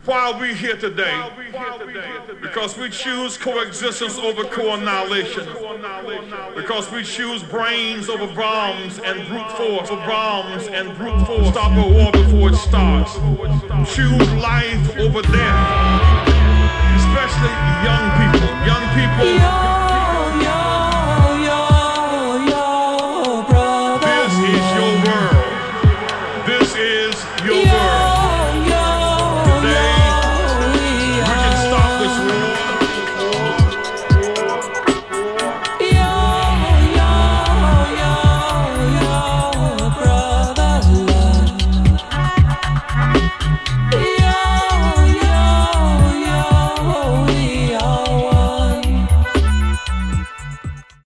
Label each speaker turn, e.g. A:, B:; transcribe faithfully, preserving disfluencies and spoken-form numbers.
A: Why are we here today? Because we choose coexistence over co-annihilation. Because we choose brains over bombs and brute force, over bombs and brute force. Stop a war before it starts. Choose life over death. Especially young people. Young people.